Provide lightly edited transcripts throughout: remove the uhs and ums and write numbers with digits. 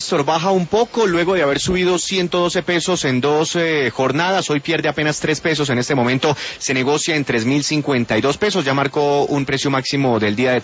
Néstor, baja un poco luego de haber subido 112 pesos en dos jornadas. Hoy pierde apenas 3 pesos. En este momento se negocia en 3.052 pesos. Ya marcó un precio máximo del día de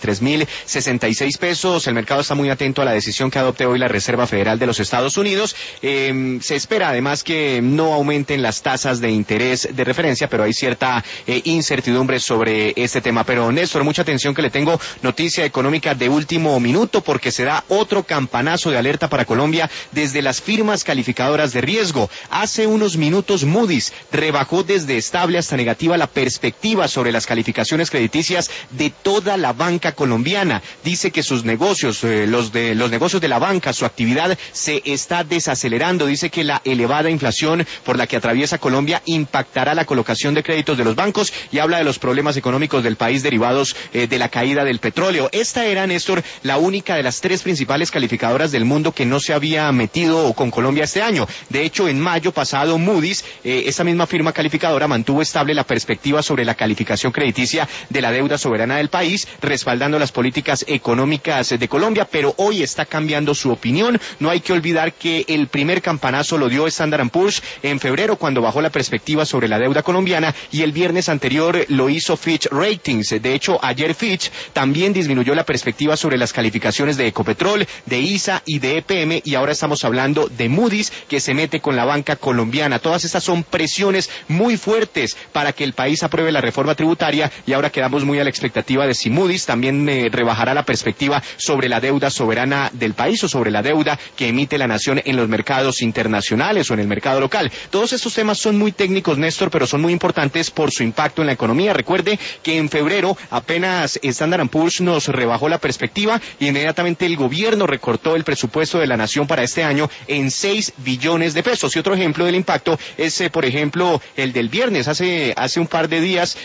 3.066 pesos. El mercado está muy atento a la decisión que adopte hoy la Reserva Federal de los Estados Unidos. Se espera además que no aumenten las tasas de interés de referencia, pero hay cierta incertidumbre sobre este tema. Pero Néstor, mucha atención que le tengo, noticia económica de último minuto, porque se da otro campanazo de alerta para Colombia desde las firmas calificadoras de riesgo. Hace unos minutos Moody's rebajó desde estable hasta negativa la perspectiva sobre las calificaciones crediticias de toda la banca colombiana. Dice que sus negocios, los negocios de la banca, su actividad se está desacelerando. Dice que la elevada inflación por la que atraviesa Colombia impactará la colocación de créditos de los bancos y habla de los problemas económicos del país derivados de la caída del petróleo. Esta era, Néstor, la única de las 3 principales calificadoras del mundo que no se había metido con Colombia este año. De hecho, en mayo pasado, Moody's, esta misma firma calificadora, mantuvo estable la perspectiva sobre la calificación crediticia de la deuda soberana del país, respaldando las políticas económicas de Colombia, pero hoy está cambiando su opinión. No hay que olvidar que el primer campanazo lo dio Standard & Poor's en febrero, cuando bajó la perspectiva sobre la deuda colombiana, y el viernes anterior lo hizo Fitch Ratings. De hecho, ayer Fitch también disminuyó la perspectiva sobre las calificaciones de Ecopetrol, de ISA y de EPM, y ahora estamos hablando de Moody's, que se mete con la banca colombiana. Todas estas son presiones muy fuertes para que el país apruebe la reforma tributaria, y ahora quedamos muy a la expectativa de si Moody's también rebajará la perspectiva sobre la deuda soberana del país o sobre la deuda que emite la nación en los mercados internacionales o en el mercado local. Todos estos temas son muy técnicos, Néstor, pero son muy importantes por su impacto en la economía. Recuerde que en febrero apenas Standard & Poor's nos rebajó la perspectiva y inmediatamente el gobierno recortó el presupuesto de la nación para este año en 6 billones de pesos. Y otro ejemplo del impacto es, por ejemplo, el del viernes, hace un par de días,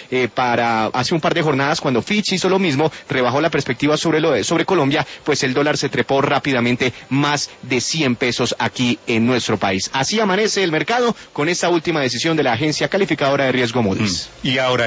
hace un par de jornadas, cuando Fitch hizo lo mismo, rebajó la perspectiva sobre Colombia, pues el dólar se trepó rápidamente más de 100 pesos aquí en nuestro país. Así amanece el mercado con esta última decisión de la agencia calificadora de riesgo Moody's. Y ahora